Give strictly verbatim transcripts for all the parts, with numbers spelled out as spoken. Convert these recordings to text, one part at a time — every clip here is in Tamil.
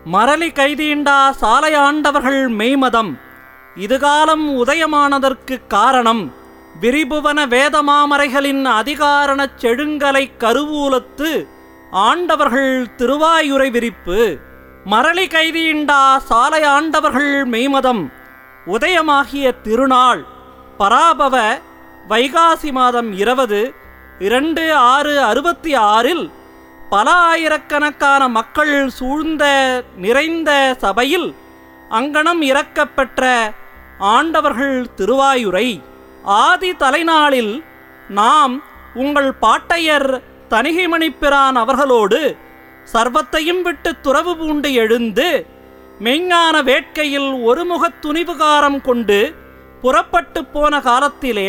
மரளி கைதீண்டா சாலையாண்டவர்கள் மெய்மதம் இதுகாலம் உதயமானதற்கு காரணம் விரிபுவன வேதமாமரைகளின் அதிகாரணச் செழுங்கலை கருவூலத்து ஆண்டவர்கள் திருவாயுரை விரிப்பு. மரளி கைதீண்டா சாலையாண்டவர்கள் மெய்மதம் உதயமாகிய திருநாள் பராபவ வைகாசி மாதம் இருபது இரண்டு ஆறு அறுபத்தி ஆறில் பல ஆயிரக்கணக்கான மக்கள் சூழ்ந்த நிறைந்த சபையில் அங்கனம் இறக்கப்பெற்ற ஆண்டவர்கள் திருவாயுரை. ஆதி தலைநாளில் நாம் உங்கள் பாட்டையர் தணிகைமணிப்பிரான் அவர்களோடு சர்வத்தையும் விட்டு துறவு பூண்டு எழுந்து மெய்ஞான வேட்கையில் ஒருமுகத் துணிவுகாரம் கொண்டு புறப்பட்டு போன காலத்திலே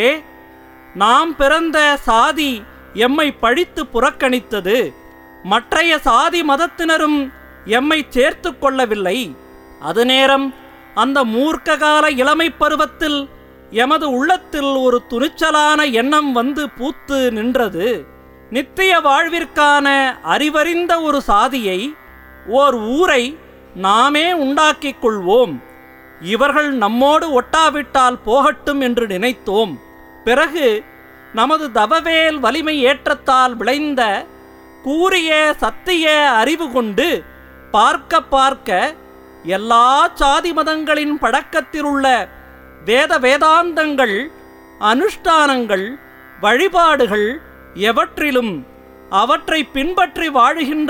நாம் பிறந்த சாதி எம்மை பழித்து புறக்கணித்தது. மற்றைய சாதி மதத்தினரும் எம்மை சேர்த்து கொள்ளவில்லை. அது நேரம் அந்த மூர்க்ககால இளமை பருவத்தில் எமது உள்ளத்தில் ஒரு துணிச்சலான எண்ணம் வந்து பூத்து நின்றது. நித்திய வாழ்விற்கான அறிவறிந்த ஒரு சாதியை, ஓர் ஊரை நாமே உண்டாக்கிக் கொள்வோம். இவர்கள் நம்மோடு ஒட்டாவிட்டால் போகட்டும் என்று நினைத்தோம். பிறகு நமது தவவேல் வலிமை ஏற்றத்தால் விளைந்த கூறிய சத்திய அறிவு கொண்டு பார்க்க பார்க்க எல்லா சாதி மதங்களின் பழக்கத்திலுள்ள வேத வேதாந்தங்கள் அனுஷ்டானங்கள் வழிபாடுகள் எவற்றிலும் அவற்றை பின்பற்றி வாழுகின்ற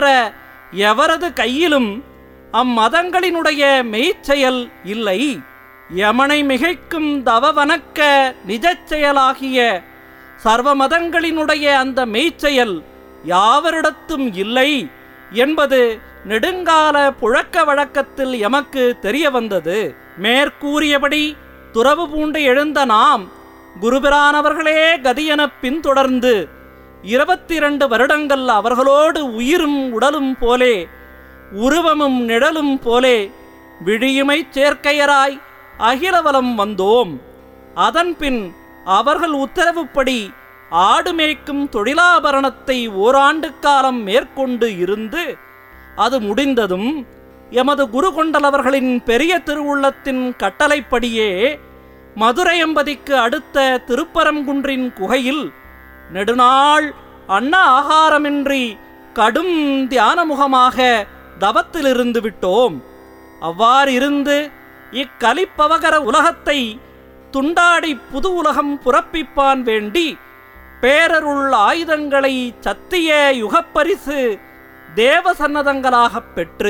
எவரது கையிலும் அம்மதங்களினுடைய மெய்ச்செயல் இல்லை. யமனை மிகைக்கும் தவவனக்க நிஜச் செயலாகிய சர்வ மதங்களினுடைய அந்த மெய்ச்செயல் யாவரிடத்தும் இல்லை என்பது நெடுங்கால புழக்க வழக்கத்தில் எமக்கு தெரிய வந்தது. மேற்கூறியபடி துறவு பூண்டு எழுந்த நாம் குருபிரானவர்களே கதியெனப் பின்தொடர்ந்து இருபத்தி இரண்டு வருடங்கள் அவர்களோடு உயிரும் உடலும் போலே உருவமும் நிழலும் போலே விழியுமை சேர்க்கையராய் அகிலவலம் வந்தோம். அதன்பின் அவர்கள் உத்தரவுப்படி ஆடு மேய்க்கும் தொழிலாபரணத்தை ஓராண்டு காலம் மேற்கொண்டு இருந்து அது முடிந்ததும் எமது குரு கொண்டலவர்களின் பெரிய திருவுள்ளத்தின் கட்டளைப்படியே மதுரையம்பதிக்கு அடுத்த திருப்பரங்குன்றின் குகையில் நெடுநாள் அன்ன ஆகாரமின்றி கடும் தியானமுகமாக தவத்திலிருந்து விட்டோம். அவ்வாறிருந்து இக்கலிப்பவகர உலகத்தை துண்டாடி புது உலகம் புறப்பிப்பான் வேண்டி பேரருள் ஆயுதங்களை சத்திய யுகப்பரிசு தேவ சன்னதங்களாகப் பெற்று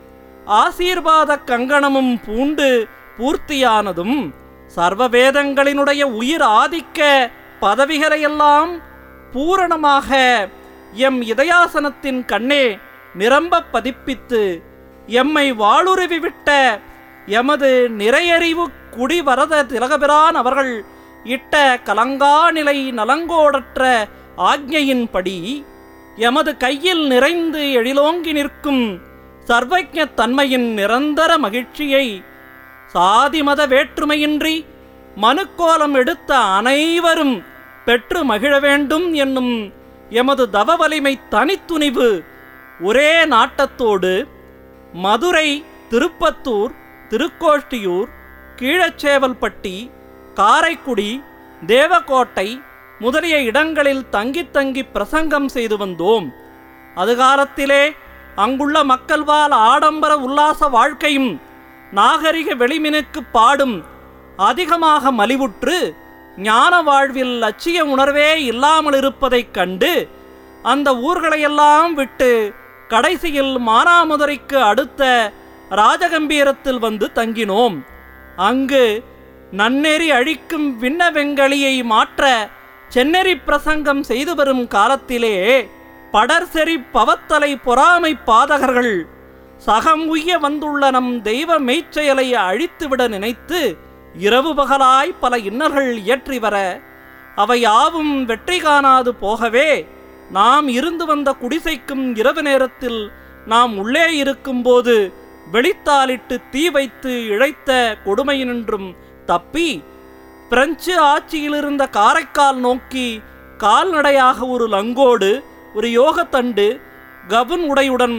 ஆசீர்வாத கங்கணமும் பூண்டு பூர்த்தியானதும் சர்வ வேதங்களினுடைய உயிர் ஆதிக்க பதவிகளையெல்லாம் பூரணமாக எம் இதயாசனத்தின் கண்ணே நிரம்ப பதிப்பித்து எம்மை வாளுருவிவிட்ட எமது நிறையறிவு குடிவரத திலகபிரான் அவர்கள் இட்ட கலங்காநிலை நலங்கோடற்ற ஆக்ஞையின்படி எமது கையில் நிறைந்து எழிலோங்கி நிற்கும் சர்வஜ தன்மையின் நிரந்தர மகிழ்ச்சியை சாதி மத வேற்றுமையின்றி மனுக்கோலம் எடுத்த அனைவரும் பெற்று மகிழ வேண்டும் என்னும் எமது தவ வலிமை தனித்துணிவு ஒரே நாட்டத்தோடு மதுரை, திருப்பத்தூர், திருக்கோஷ்டியூர், கீழச்சேவல்பட்டி, காரைக்குடி, தேவக்கோட்டை முதலிய இடங்களில் தங்கி தங்கி பிரசங்கம் செய்து வந்தோம். அதுகாலத்திலே அங்குள்ள மக்கள் வாழ் ஆடம்பர உல்லாச வாழ்க்கையும் நாகரிக வெளிமினுக்கு பாடும் அதிகமாக மலிவுற்று ஞான வாழ்வில் லட்சிய உணர்வே இல்லாமல் இருப்பதைக் கண்டு அந்த ஊர்களையெல்லாம் விட்டு கடைசியில் மானாமதுரைக்கு அடுத்த ராஜகம்பீரத்தில் வந்து தங்கினோம். அங்கு நன்னெறி அழிக்கும் விண்ண வெங்கலியை மாற்ற செந்நெறி பிரசங்கம் செய்து வரும் காலத்திலே படர்செறி பவத்தலை பொறாமை பாதகர்கள் சகம் உய்ய வந்துள்ள நம் தெய்வ மெய்ச்செயலை அழித்துவிட நினைத்து இரவு பகலாய் பல இன்னல்கள் இயற்றி வர அவை யாவும் வெற்றி காணாது போகவே நாம் இருந்து வந்த குடிசைக்கும் இரவு நேரத்தில் நாம் உள்ளே இருக்கும்போது வெளித்தாலிட்டு தீ வைத்து இழைத்த கொடுமையினின்றும் தப்பி பிரெஞ்சு ஆட்சியிலிருந்த காரைக்கால் நோக்கி கால்நடையாக ஒரு லங்கோடு ஒரு யோகத்தண்டு கவுன் உடையுடன்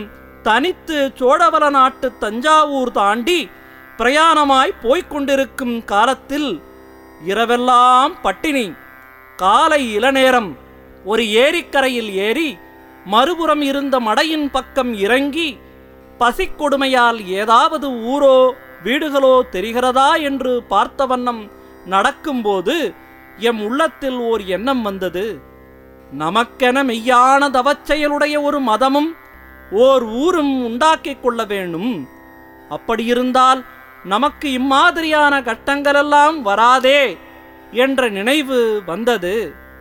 தனித்து சோழவள நாட்டு தஞ்சாவூர் தாண்டி பிரயாணமாய் போய்க் கொண்டிருக்கும் காலத்தில் இரவெல்லாம் பட்டினி. காலை இளநேரம் ஒரு ஏரிக்கரையில் ஏறி மறுபுறம் இருந்த மடையின் பக்கம் இறங்கி பசிக்கொடுமையால் ஏதாவது ஊரோ வீடுகளோ தெரிகிறதா என்று பார்த்த வண்ணம் நடக்கும்போது எம் உள்ளத்தில் ஓர் எண்ணம் வந்தது. நமக்கென மெய்யான தவச்செயலுடைய ஒரு மதமும் ஓர் ஊரும் உண்டாக்கிக் கொள்ள வேண்டும். அப்படியிருந்தால் நமக்கு இம்மாதிரியான கட்டங்களெல்லாம் வராதே என்ற நினைவு வந்தது.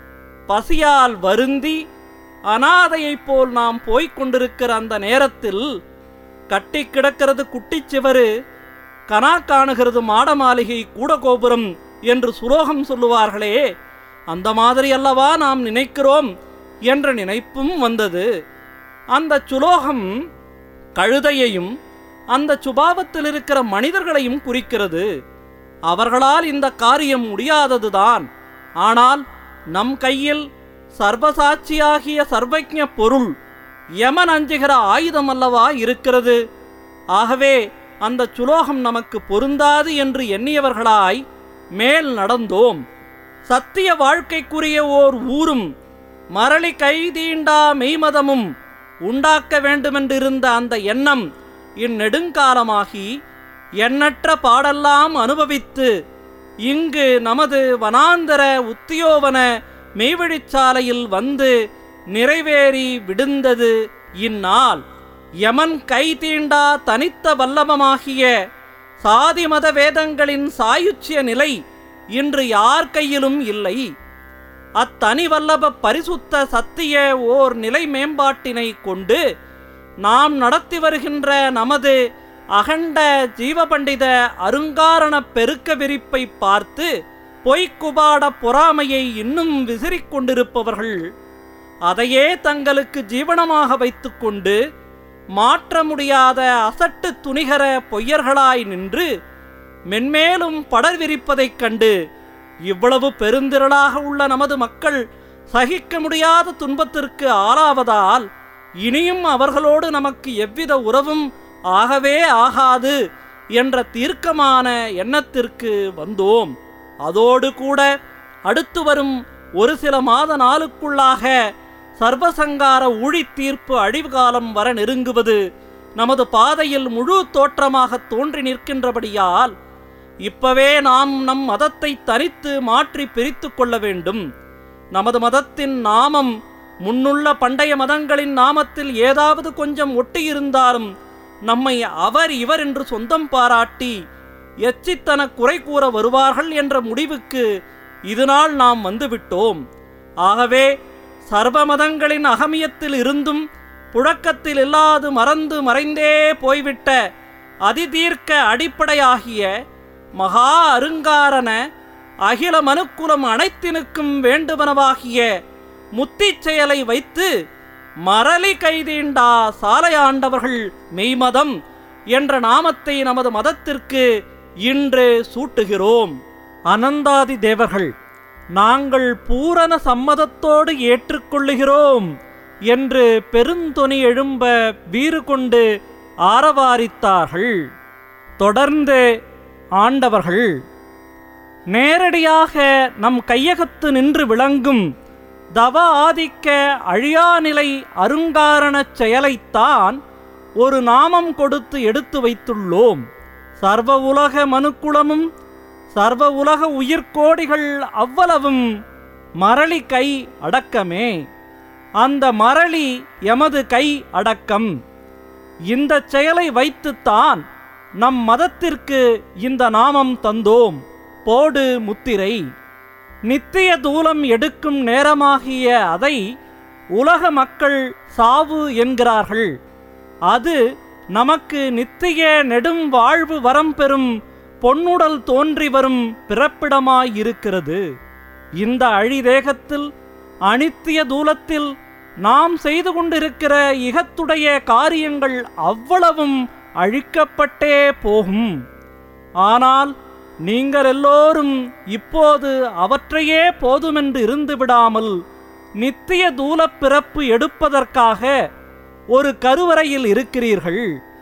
பசியால் வருந்தி அனாதையைப் போல் நாம் போய்க் கொண்டிருக்கிற அந்த நேரத்தில் கட்டி கிடக்கிறது குட்டிச்சிவரு, கனா காணுகிறது மாட மாளிகை கூடகோபுரம் என்று சுலோகம் சொல்லுவார்களே, அந்த மாதிரி அல்லவா நாம் நினைக்கிறோம் என்ற நினைப்பும் வந்தது. அந்த சுலோகம் கழுதையையும் அந்த சுபாவத்தில் இருக்கிற மனிதர்களையும் குறிக்கிறது. அவர்களால் இந்த காரியம் முடியாததுதான். ஆனால் நம் கையில் சர்வசாட்சியாகிய சர்வஜ்ஞ பொருள் யமன் அஞ்சுகிற ஆயுதம் அல்லவா இருக்கிறது. ஆகவே அந்த சுலோகம் நமக்கு பொருந்தாது என்று எண்ணியவர்களாய் மேல் நடந்தோம். சத்திய வாழ்க்கைக்குரிய ஓர் ஊரும் மரளி கைதீண்டா மெய்மதமும் உண்டாக்க வேண்டுமென்றிருந்த அந்த எண்ணம் இந்நெடுங்காலமாகி எண்ணற்ற பாடெல்லாம் அனுபவித்து இங்கு நமது வனாந்தர உத்தியோவன மெய்வழிச்சாலையில் வந்து நிறைவேறி விடுந்தது. இந்நாள் யமன் கை தீண்டா தனித்த வல்லபமாகிய சாதி மத வேதங்களின் சாயுச்சிய நிலை இன்று யார் கையிலும் இல்லை. அத்தனி வல்லப பரிசுத்த சத்திய ஓர் நிலை மேம்பாட்டினை கொண்டு நாம் நடத்தி வருகின்ற நமது அகண்ட ஜீவபண்டித அருங்காரண பெருக்க விரிப்பை பார்த்து பொய்க்குபாட பொறாமையை இன்னும் விசிறிக் கொண்டிருப்பவர்கள் அதையே தங்களுக்கு ஜீவனமாக வைத்துக்கொண்டு மாற்ற முடியாத அசட்டு துணிகர பொய்யர்களாய் நின்று மென்மேலும் படர் விரிப்பதைக் கண்டு இவ்வளவு பெருந்திரளாக உள்ள நமது மக்கள் சகிக்க முடியாத துன்பத்திற்கு ஆளாவதால் இனியும் அவர்களோடு நமக்கு எவ்வித உறவும் ஆகவே ஆகாது என்ற தீர்க்கமான எண்ணத்திற்கு வந்தோம். அதோடு கூட அடுத்து வரும் ஒரு சில மாத நாளுக்குள்ளாக சர்வசங்கார ஊழி தீர்ப்பு அழிவு காலம் வர நெருங்குவது நமது பாதையில் முழு தோற்றமாக தோன்றி நிற்கின்றபடியால் இப்பவே நாம் நம் மதத்தை தனித்து மாற்றி பிரித்து கொள்ள வேண்டும். நமது மதத்தின் நாமம் முன்னுள்ள பண்டைய மதங்களின் நாமத்தில் ஏதாவது கொஞ்சம் ஒட்டியிருந்தாலும் நம்மை அவர் இவர் என்று சொந்தம் பாராட்டி எச்சித்தன குறை கூற வருவார்கள் என்ற முடிவுக்கு இதுநாள் நாம் வந்துவிட்டோம். ஆகவே சர்வ மதங்களின் அகமியத்தில் இருந்தும் புழக்கத்தில் இல்லாது மறந்து மறைந்தே போய்விட்ட அதிதீர்க்க அடிப்படையாகிய மகா அருங்காரன அகில மனுக்குலம் அனைத்தினுக்கும் வேண்டுவனவாகிய முத்திச் செயலை வைத்து மரளி கைதீண்டா சாலையாண்டவர்கள் மெய்மதம் என்ற நாமத்தை நமது மதத்திற்கு இன்று சூட்டுகிறோம். அனந்தாதி தேவர்கள் நாங்கள் பூரண சம்மதத்தோடு ஏற்றுக்கொள்ளுகிறோம் என்று பெருந்தொனி எழும்ப வீறு கொண்டு ஆரவாரித்தார்கள். தொடர்ந்து ஆண்டவர்கள் நேரடியாக நம் கையகத்து நின்று விளங்கும் தவ ஆதிக்க அழியாநிலை அருங்காரணச் செயலைத்தான் ஒரு நாமம் கொடுத்து எடுத்து வைத்துள்ளோம். சர்வ உலக மனுக்குலமும் சர்வ உலக உயிர்கோடிகள் அவ்வளவும் மரளி கை அடக்கமே. அந்த மரளி எமது கை அடக்கம். இந்த செயலை வைத்துத்தான் நம் மதத்திற்கு இந்த நாமம் தந்தோம். போடு முத்திரை. நித்திய தூலம் எடுக்கும் நேரமாகிய அதை உலக மக்கள் சாவு என்கிறார்கள். அது நமக்கு நித்திய நெடும் வாழ்வு வரம் பெறும் பொன்னுடல் தோன்றி வரும் பிறப்பிடமாயிருக்கிறது. இந்த அழிதேகத்தில் அனித்திய தூலத்தில் நாம் செய்து கொண்டிருக்கிற இகத்துடைய காரியங்கள் அவ்வளவும் அழிக்கப்பட்டே போகும். ஆனால் நீங்கள் எல்லோரும் இப்போது அவற்றையே போதுமென்று இருந்து விடாமல் நித்திய தூலப் பிறப்பு எடுப்பதற்காக ஒரு கருவறையில் இருக்கிறீர்கள்.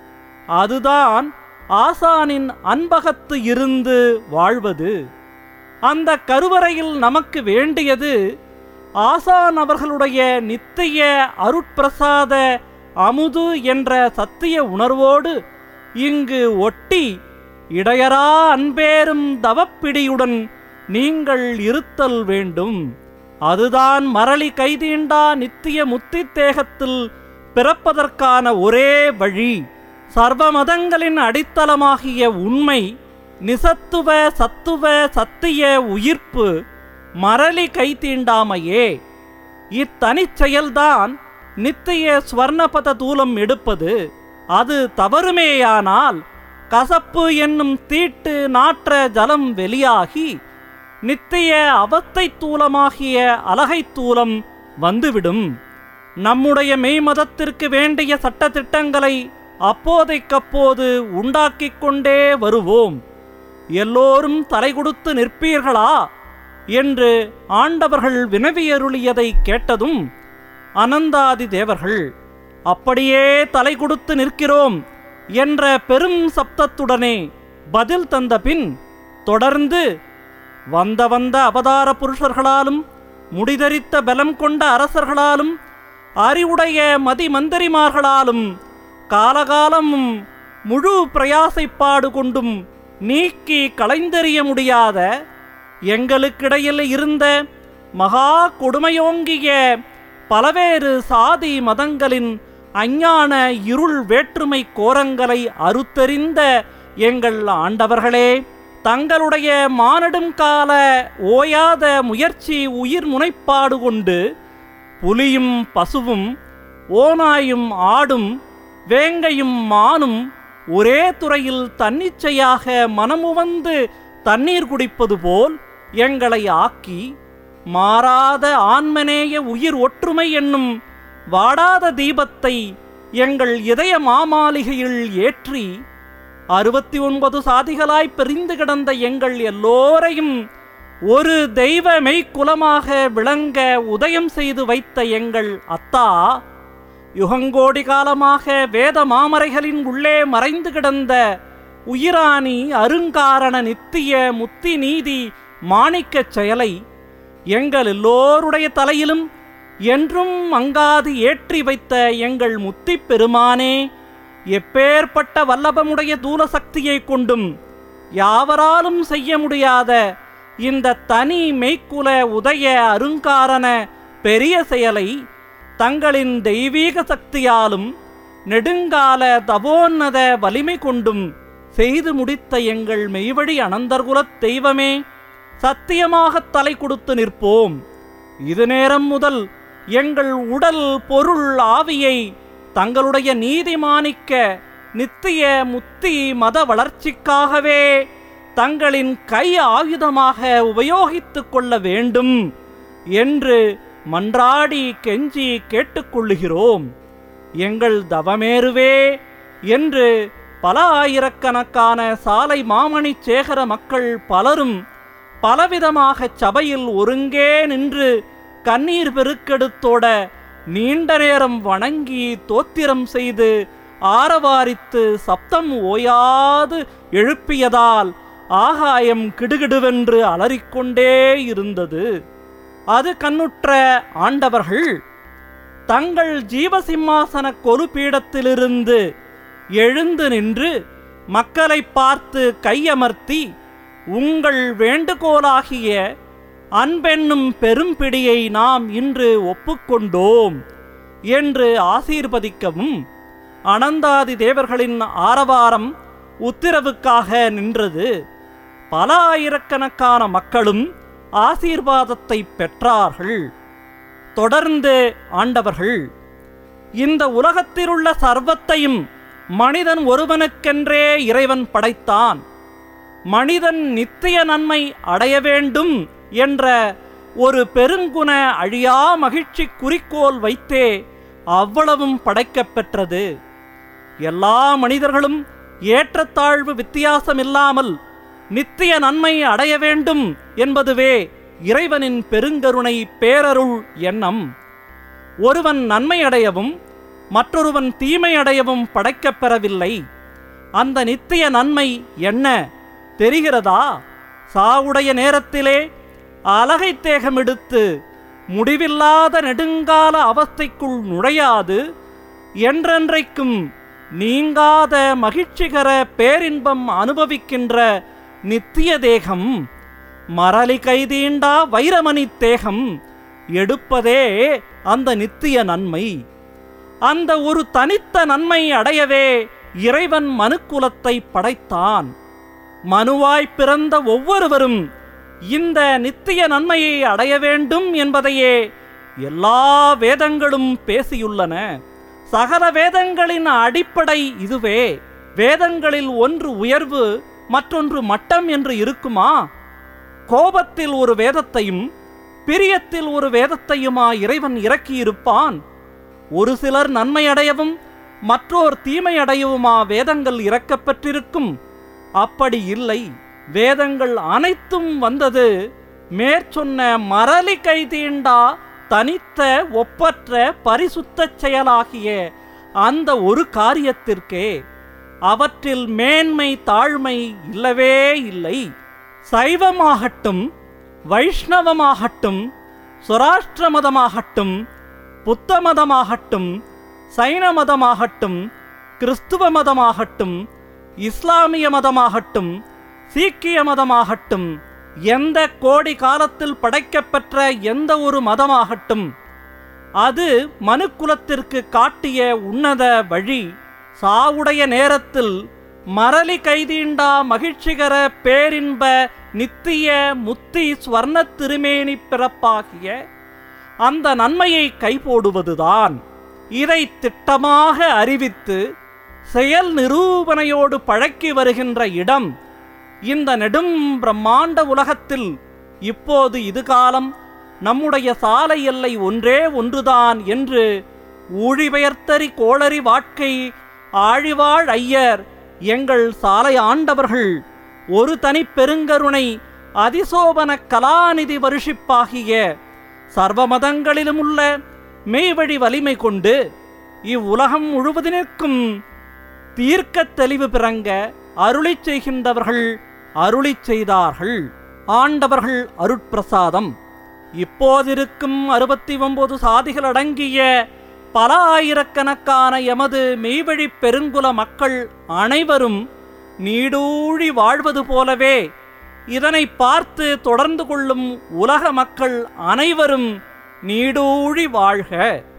அதுதான் ஆசானின் அன்பகத்து இருந்து வாழ்வது. அந்த கருவறையில் நமக்கு வேண்டியது ஆசான் அவர்களுடைய நித்திய அருட்பிரசாத அமுது என்ற சத்திய உணர்வோடு இங்கு ஒட்டி இடையரா அன்பேரும் தவப்பிடியுடன் நீங்கள் இருத்தல் வேண்டும். அதுதான் மரளி கைதீண்டா நித்திய முத்தி தேகத்தில் பிறப்பதற்கான ஒரே வழி. சர்வ மதங்களின் அடித்தளமாகிய உண்மை, நிசத்துவ சத்துவ சத்திய உயிர்ப்பு மரளி கைதீண்டாமையே. இத்தனிச் செயல்தான் நித்திய ஸ்வர்ணபத தூலம் எடுப்பது. அது தவறுமேயானால் கசப்பு என்னும் தீட்டு நாற்ற ஜலம் வெளியாகி நித்திய அவத்தை தூலமாகிய அலகை தூலம் வந்துவிடும். நம்முடைய மெய்மதத்திற்கு வேண்டிய சட்டத்திட்டங்களை அப்போதைக்கப்போது உண்டாக்கிக் கொண்டே வருவோம். எல்லோரும் தலை கொடுத்து நிற்பீர்களா என்று ஆண்டவர்கள் வினவியருளியதை கேட்டதும் அனந்தாதி தேவர்கள் அப்படியே தலை கொடுத்து நிற்கிறோம் என்ற பெரும் சப்தத்துடனே பதில் தந்த பின் தொடர்ந்து வந்த வந்த அவதார புருஷர்களாலும் முடிதரித்த பலம் கொண்ட அரசர்களாலும் அறிவுடைய மதிமந்திரிமார்களாலும் காலகாலமும் முழு பிரயாசைப்பாடு கொண்டும் நீக்கி களைந்தெறிய முடியாத எங்களுக்கிடையில் இருந்த மகா கொடுமையோங்கிய பலவேறு சாதி மதங்களின் அஞ்ஞான இருள் வேற்றுமை கோரங்களை அறுத்தெறிந்த எங்கள் ஆண்டவர்களே, தங்களுடைய மானடும் கால ஓயாத முயற்சி உயிர் முனைப்பாடு கொண்டு புலியும் பசுவும் ஓநாயும் ஆடும் வேங்கையும் மானும் ஒரே துறையில் தன்னிச்சையாக மனமுவந்து தண்ணீர் குடிப்பது போல் எங்களை ஆக்கி மாறாத ஆன்மநேய உயிர் ஒற்றுமை என்னும் வாடாத தீபத்தை எங்கள் இதய மாமாளிகையில் ஏற்றி அறுபத்தி ஒன்பது சாதிகளாய் பிரிந்து கிடந்த எங்கள் எல்லோரையும் ஒரு தெய்வ மெய்க்குலமாக விளங்க உதயம் செய்து வைத்த எங்கள் அத்தா, யுகங்கோடி காலமாக வேத மாமரைகளின் உள்ளே மறைந்து கிடந்த உயிராணி அருங்காரண நித்திய முத்தி நீதி மாணிக்கச் செயலை எங்கள் எல்லோருடைய தலையிலும் என்றும் அங்காது ஏற்றி வைத்த எங்கள் முத்தி பெருமானே, எப்பேற்பட்ட வல்லபமுடைய தூல சக்தியை கொண்டும் யாவராலும் செய்ய முடியாத இந்த தனி மெய்க்குல உதய அருங்காரண பெரிய செயலை தங்களின் தெய்வீக சக்தியாலும் நெடுங்கால தபோன்னத வலிமை கொண்டும் செய்து முடித்த எங்கள் மெய்வழி அனந்தர்குலத் தெய்வமே, சத்தியமாக தலை கொடுத்து நிற்போம். இது நேரம் முதல் எங்கள் உடல் பொருள் ஆவியை தங்களுடைய நீதிமானிக்க நித்திய முத்தி மத வளர்ச்சிக்காகவே தங்களின் கை ஆயுதமாக உபயோகித்துக் கொள்ள வேண்டும் என்று மன்றாடி கெஞ்சி கேட்டுக்கொள்ளுகிறோம். எங்கள் தவமேறுவே என்று பல ஆயிரக்கணக்கான சாலை மாமணி சேகர மக்கள் பலரும் பலவிதமாக சபையில் ஒருங்கே நின்று கண்ணீர் பெருக்கெடுத்தோட நீண்ட நேரம் வணங்கி தோத்திரம் செய்து ஆரவாரித்து சப்தம் ஓயாது எழுப்பியதால் ஆகாயம் கிடுகிடுவென்று அலறிக்கொண்டே இருந்தது. அது கண்ணுற்ற ஆண்டவர்கள் தங்கள் ஜீவசிம்மாசன கொலுபீடத்திலிருந்து எழுந்து நின்று மக்களை பார்த்து கையமர்த்தி, உங்கள் வேண்டுகோளாகிய அன்பென்னும் பெரும்பிடியை நாம் இன்று ஒப்புக்கொண்டோம் என்று ஆசீர்வதிக்கவும் அனந்தாதி தேவர்களின் ஆரவாரம் உத்திரவுக்காக நின்றது. பல ஆயிரக்கணக்கான மக்களும் ஆசீர்வாதத்தை பெற்றார்கள். தொடர்ந்து ஆண்டவர்கள், இந்த உலகத்திலுள்ள சர்வத்தையும் மனிதன் ஒருவனுக்கென்றே இறைவன் படைத்தான். மனிதன் நித்திய நன்மை அடைய வேண்டும் என்ற ஒரு பெருங்குண அழியா மகிழ்ச்சி குறிக்கோள் வைத்தே அவ்வளவும் படைக்கப் பெற்றது. எல்லா மனிதர்களும் ஏற்றத்தாழ்வு வித்தியாசமில்லாமல் நித்திய நன்மை அடைய வேண்டும் என்பதுவே இறைவனின் பெருங்கருணை பேரருள் எண்ணம். ஒருவன் நன்மை அடையவும் மற்றொருவன் தீமை அடையவும் படைக்கப் பெறவில்லை. அந்த நித்திய நன்மை என்ன தெரிகிறதா? சாவுடைய நேரத்திலே அலகை தேகமெடுத்து முடிவில்லாத நெடுங்கால அவஸ்தைக்குள் நுழையாது என்றென்றைக்கும் நீங்காத மகிழ்ச்சிகர பேரின்பம் அனுபவிக்கின்ற நித்திய தேகம், மரளி கைதீண்டா வைரமணி தேகம் எடுப்பதே அந்த நித்திய நன்மை. அந்த ஒரு தனித்த நன்மை அடையவே இறைவன் மனுக்குலத்தை படைத்தான். மனுவாய் பிறந்த ஒவ்வொருவரும் இந்த நித்திய நன்மையை அடைய வேண்டும் என்பதையே எல்லா வேதங்களும் பேசியுள்ளன. சகல வேதங்களின் அடிப்படை இதுவே. வேதங்களில் ஒன்று உயர்வு, மற்றொன்று மட்டம் என்று இருக்குமா? கோபத்தில் ஒரு வேதத்தையும் பிரியத்தில் ஒரு வேதத்தையுமா இறைவன் இறக்கியிருப்பான்? ஒரு சிலர் நன்மை அடையவும் மற்றோர் தீமை அடையவுமா வேதங்கள் இறக்கப்பெற்றிருக்கும்? அப்படி இல்லை. வேதங்கள் அனைத்தும் வந்தது மேற்சொன்ன மரளி கைதீண்டா தனித்த ஒப்பற்ற பரிசுத்த செயலாகிய அந்த ஒரு காரியத்திற்கே. அவற்றில் மேன்மை தாழ்மை இல்லவே இல்லை. சைவமாகட்டும், வைஷ்ணவமாகட்டும், சுராஷ்டிர மதமாகட்டும், புத்த மதமாகட்டும், சைன மதமாகட்டும், கிறிஸ்துவ மதமாகட்டும், இஸ்லாமிய மதமாகட்டும், சீக்கிய மதமாகட்டும், எந்த கோடி காலத்தில் படைக்கப்பெற்ற எந்த ஒரு மதமாகட்டும், அது மனுக்குலத்திற்கு காட்டிய உன்னத வழி. சாவுடைய நேரத்தில் மரளி கைதீண்டா மகிழ்ச்சிகர பேரின்ப நித்திய முத்தி ஸ்வர்ண திருமேனி பிறப்பாகிய அந்த நன்மையை கைபோடுவதுதான். இதை திட்டமாக அறிவித்து செயல் நிரூபணையோடு பழக்கி வருகின்ற இடம் இந்த நெடும் பிரம்மாண்ட உலகத்தில். இப்போது இது காலம் நம்முடைய சாலை எல்லை ஒன்றே ஒன்றுதான் என்று ஊழிபெயர்த்தறி கோளறி வாழ்க்கை ஆழிவாழ் ஐயர் எங்கள் சாலை ஆண்டவர்கள் ஒரு தனி பெருங்கருணை அதிசோபன கலாநிதி வருஷிப்பாகிய சர்வ மதங்களிலும் உள்ள மெய்வழி வலிமை கொண்டு இவ்வுலகம் முழுவதினிற்கும் தீர்க்க தெளிவு பிறங்க அருளிச் செய்கின்றவர்கள் அருளிச் செய்தார்கள். ஆண்டவர்கள் அருட்பிரசாதம். இப்போதிருக்கும் அறுபத்தி ஒன்பது சாதிகள் அடங்கிய பல ஆயிரக்கணக்கான எமது மெய்வழி பெருங்குல மக்கள் அனைவரும் நீடூழி வாழ்வது போலவே இதனை பார்த்து தொடர்ந்து கொள்ளும் உலக மக்கள் அனைவரும் நீடூழி வாழ்க.